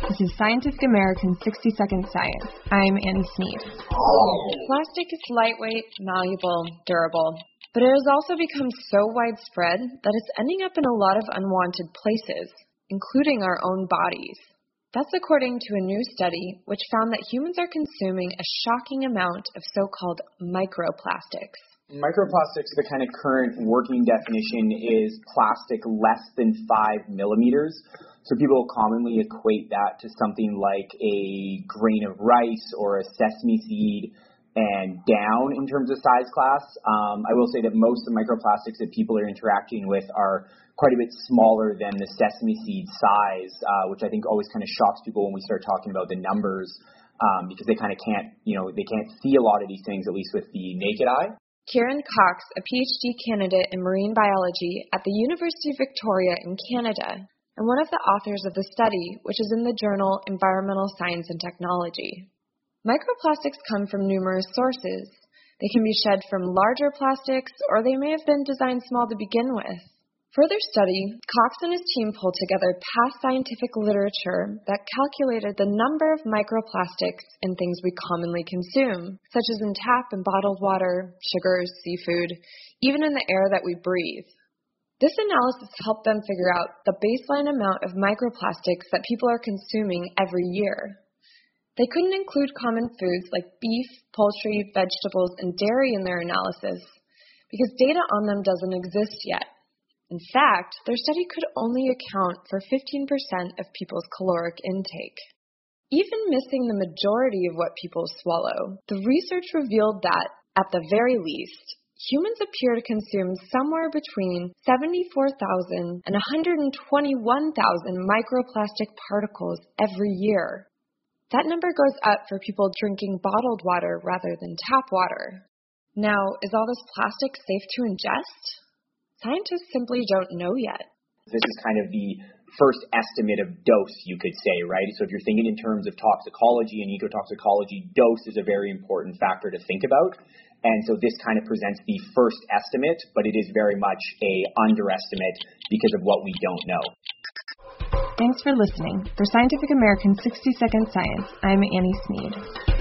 This is Scientific American's 60-Second Science. I'm Annie Sneed. Plastic is lightweight, malleable, durable, but it has also become so widespread that it's ending up in a lot of unwanted places, including our own bodies. That's according to a new study which found that humans are consuming a shocking amount of so-called microplastics. Microplastics, the kind of current working definition is plastic less than 5 millimeters. So people commonly equate that to something like a grain of rice or a sesame seed and down in terms of size class. I will say that most of the microplastics that people are interacting with are quite a bit smaller than the sesame seed size, which I think always kind of shocks people when we start talking about the numbers, because they kind of can't, they can't see a lot of these things, at least with the naked eye. Kieran Cox, a PhD candidate in marine biology at the University of Victoria in Canada, and one of the authors of the study, which is in the journal Environmental Science and Technology. Microplastics come from numerous sources. They can be shed from larger plastics, or they may have been designed small to begin with. Further study, Cox and his team pulled together past scientific literature that calculated the number of microplastics in things we commonly consume, such as in tap and bottled water, sugars, seafood, even in the air that we breathe. This analysis helped them figure out the baseline amount of microplastics that people are consuming every year. They couldn't include common foods like beef, poultry, vegetables, and dairy in their analysis because data on them doesn't exist yet. In fact, their study could only account for 15% of people's caloric intake. Even missing the majority of what people swallow, the research revealed that, at the very least, humans appear to consume somewhere between 74,000 and 121,000 microplastic particles every year. That number goes up for people drinking bottled water rather than tap water. Now, is all this plastic safe to ingest? Scientists simply don't know yet. This is kind of the first estimate of dose, you could say, right? So if you're thinking in terms of toxicology and ecotoxicology, dose is a very important factor to think about. And so this kind of presents the first estimate, but it is very much a underestimate because of what we don't know. Thanks for listening. For Scientific American's 60-Second Science, I'm Annie Sneed.